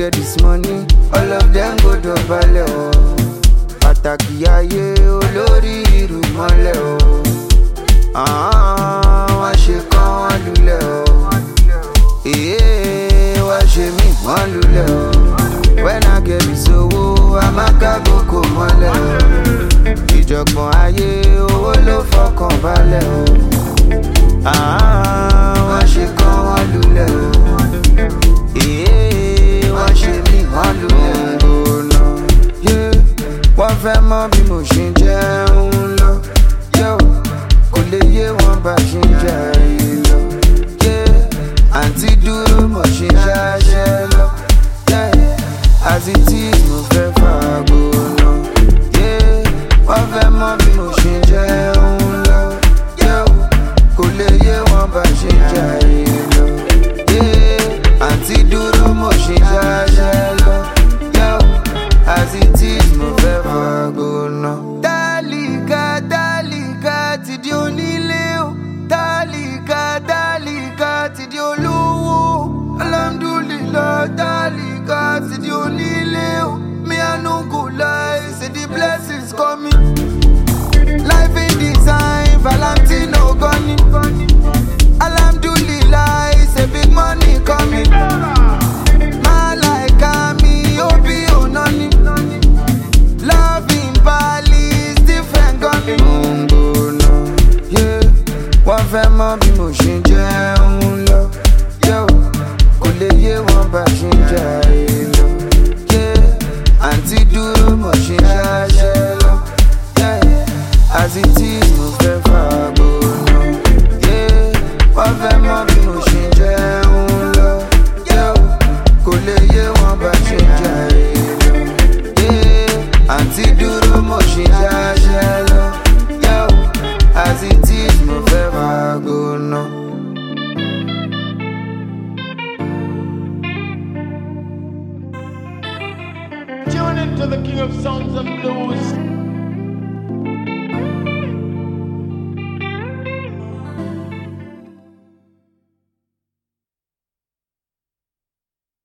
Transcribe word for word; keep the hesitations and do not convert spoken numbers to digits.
get this money, all of them go dọ̀bálẹ̀ o. Pàtàkì ayé olórí ìrùmọ̀lẹ̀ o. Wọ́n ṣe kán wọ́n lulẹ̀ o. Wọ́n ṣe mí wọ́n lulẹ̀ o. When I get this owó, àmàkàgò kò mọ́lẹ̀ o. Ìjọ̀gbọ̀n ayé owó ló fọkàn balẹ̀ o. Wọ́n ṣe kán wọ́n lulẹ̀ o. Wọ́n ṣe mí wọ́n lulẹ̀ o. Wọ́n fẹ́ mọ̀ bí mo ṣe ń jẹun lọ. Kò lè yé wọn bá ṣe ń jẹ ayé lọ. Àǹtí dúró mo ṣe ń ṣáṣẹ́ lọ. As it is mo fẹ́ fàgò náà. Wọ́n fẹ́ mọ̀ bí mo ṣe ń jẹun lọ. Kò lè yé wọn bá ṣe ń jẹ ayé lọ. Àǹtí dúró mo ṣe ń ṣáṣẹ́ lọ. As it is mo fẹ́ fàgò náà. Tálíkà tálíkà ti di onílé o. Tálíkà tálíkà ti di olówó. Alhamdulillah tálíkà ti di onílé o. Me I no go lie, say the blessings coming. Life in design, Valentino gunning. Alhamdulillah, say big money coming. My like me, Obi Onani. Love in Bali is different gunning. Wọ́n fẹ́ mọ̀ bí mo ṣe ń jẹun lọ. Kò lè yé wọn bá ṣe ń jẹ ayé lọ. Àǹtí dúró mo ṣe ń ṣáṣẹ́ lọ. As it is mo fẹ́ fàgò náà. Wọ́n fẹ́ mọ̀ bí mo ṣe ń jẹun lọ. Kò lè yé wọn bá ṣe ń jẹ ayé lọ. Àǹtí dúró mo ṣe ń ṣáṣẹ́ lọ. As it is mo fẹ́ fàgò náà. Tune into the King of Sounds and Blues.